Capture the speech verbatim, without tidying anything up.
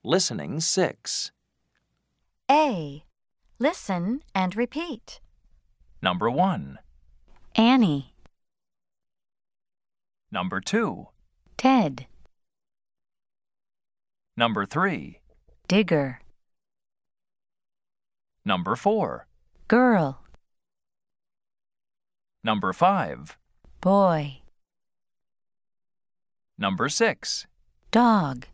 Listening six. A. Listen and repeat. Number one. Annie. Number two. Ted. Number three. Digger. Number four. Girl. Number five. Boy. Number six. Dog.